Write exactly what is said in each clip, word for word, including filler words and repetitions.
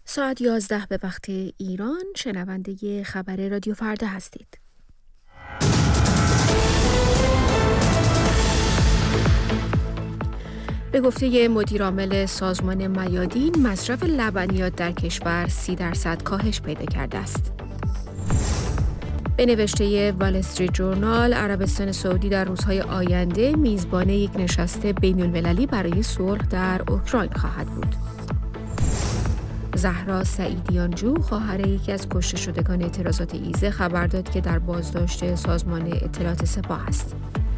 ساعت یازده به وقت ایران شنونده خبر رادیو فردا هستید. به گفته مدیرعامل سازمان میادین، مصرف لبنیات در کشور سی درصد کاهش پیدا کرده است. به نوشته وال استریت جورنال، عربستان سعودی در روزهای آینده میزبان یک نشست بین المللی برای صلح در اوکراین خواهد بود. زهرا سعیدیانجو، خواهر یکی از کشته شدگان اعتراضات ایزه، خبر داد که در بازداشت سازمان اطلاعات سپاه است.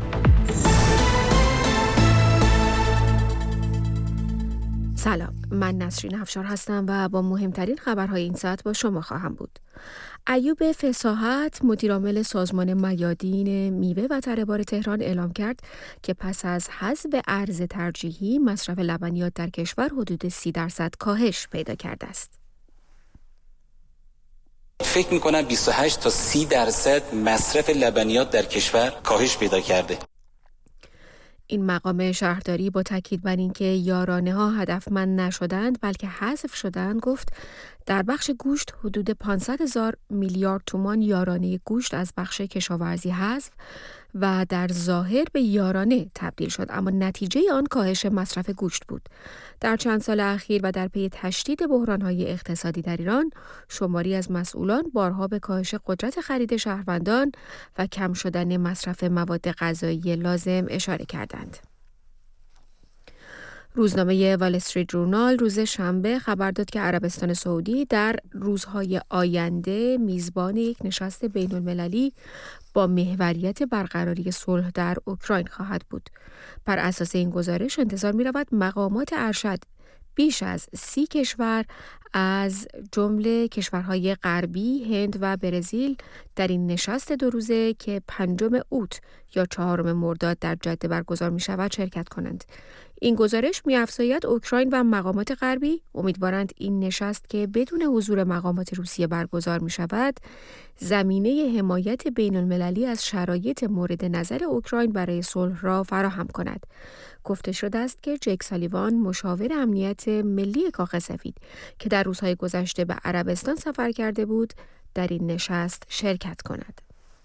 سلام، من نسرین افشار هستم و با مهمترین خبرهای این ساعت با شما خواهم بود. ایوب فصاحت، مدیرعامل سازمان میادین میوه و تره‌بار تهران، اعلام کرد که پس از حذف ارز ترجیحی، مصرف لبنیات در کشور حدود سی درصد کاهش پیدا کرده است. فکر می‌کنم بیست و هشت تا سی درصد مصرف لبنیات در کشور کاهش پیدا کرده. این مقام شهرداری با تاکید بر اینکه یارانه ها هدفمند نشدند بلکه حذف شدند، گفت در بخش گوشت حدود پانصد هزار میلیارد تومان یارانه گوشت از بخش کشاورزی حذف و در ظاهر به یارانه تبدیل شد، اما نتیجه آن کاهش مصرف گوشت بود. در چند سال اخیر و در پی تشدید بحران‌های اقتصادی در ایران، شماری از مسئولان بارها به کاهش قدرت خرید شهروندان و کم شدن مصرف مواد غذایی لازم اشاره کردند. روزنامه وال استریت جورنال روز شنبه خبر داد که عربستان سعودی در روزهای آینده میزبان یک نشست بین المللی با محوریت برقراری صلح در اوکراین خواهد بود. بر اساس این گزارش انتظار می رود مقامات ارشد بیش از سی کشور از جمله کشورهای غربی، هند و برزیل در این نشست دو روزه که پنجم اوت یا چهارم مرداد در جده برگزار می شود شرکت کنند. این گزارش می‌افزاید اوکراین و مقامات غربی امیدوارند این نشست که بدون حضور مقامات روسیه برگزار می شود، زمینه حمایت بین المللی از شرایط مورد نظر اوکراین برای صلح را فراهم کند. گفته شده است که جک سالیوان، مشاور امنیت ملی کاخ سفید که در روزهای گذشته به عربستان سفر کرده بود، در این نشست شرکت کند.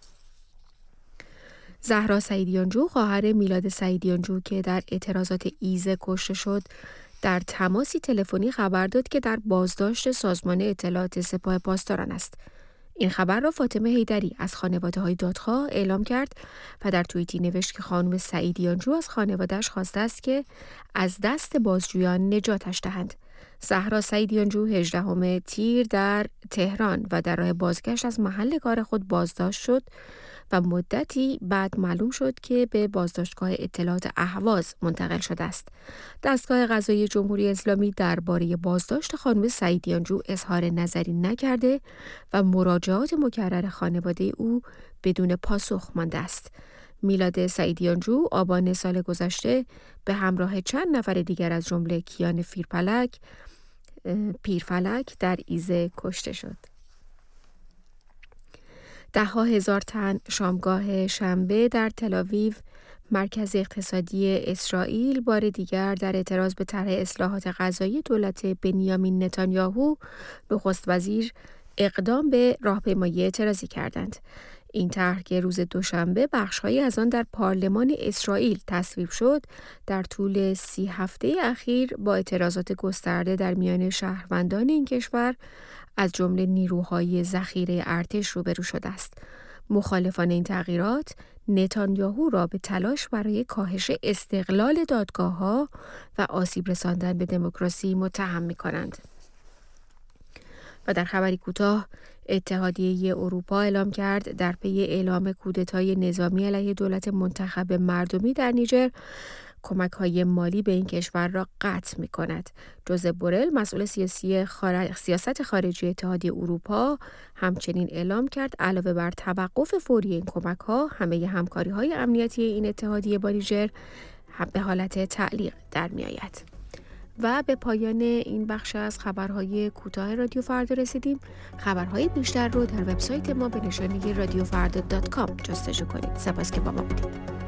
زهرا سعیدیانجو، خواهر میلاد سعیدیانجو که در اعتراضات ایزه کشته شد، در تماسی تلفنی خبر داد که در بازداشت سازمان اطلاعات سپاه پاسداران است. این خبر را فاطمه حیدری از خانواده‌های دادخواه اعلام کرد و در توییتی نوشت که خانم سعیدیانجو از خانواده‌اش خواسته است که از دست بازجویان نجاتش دهند. زهرا سعیدیانجو هجدهم تیر در تهران و در راه بازگشت از محل کار خود بازداشت شد و مدتی بعد معلوم شد که به بازداشتگاه اطلاعات اهواز منتقل شده است. دستگاه قضایی جمهوری اسلامی درباره بازداشت خانم سعیدیانجو اظهار نظری نکرده و مراجعات مکرر خانواده او بدون پاسخ مانده است. میلاد سعیدیانجو آبان سال گذشته به همراه چند نفر دیگر از جمله کیان پیرفلک پیرفلک در ایزه کشته شد. ده ها هزار تن شامگاه شنبه در تل‌آویو، مرکز اقتصادی اسرائیل، بار دیگر در اعتراض به طرح اصلاحات قضایی دولت بنیامین نتانیاهو، نخست وزیر، اقدام به راهپیمایی اعتراضی کردند. این طرح که روز دوشنبه بخش‌هایی از آن در پارلمان اسرائیل تصویب شد، در طول سی هفته اخیر با اعتراضات گسترده در میان شهروندان این کشور از جمله نیروهای ذخیره ارتش روبرو شده است. مخالفان این تغییرات نتانیاهو را به تلاش برای کاهش استقلال دادگاه‌ها و آسیب رساندن به دموکراسی متهم می‌کنند. و در خبری کوتاه، اتحادیه اروپا اعلام کرد در پی اعلام کودتای نظامی علیه دولت منتخب مردمی در نیجر، کمک‌های مالی به این کشور را قطع می‌کند. جوزپ بورل، مسئول سیاسی خار... سیاست خارجی اتحادیه اروپا، همچنین اعلام کرد علاوه بر توقف فوری این کمک‌ها، همه همکاری‌های امنیتی این اتحادیه با نیجر به حالت تعلیق در می‌آید. و به پایان این بخش از خبرهای کوتاه رادیو فردا رسیدیم. خبرهای بیشتر رو در وبسایت ما به نشانی رادیو فردا دات کام جستجو کنید. سپاس که با ما بودید.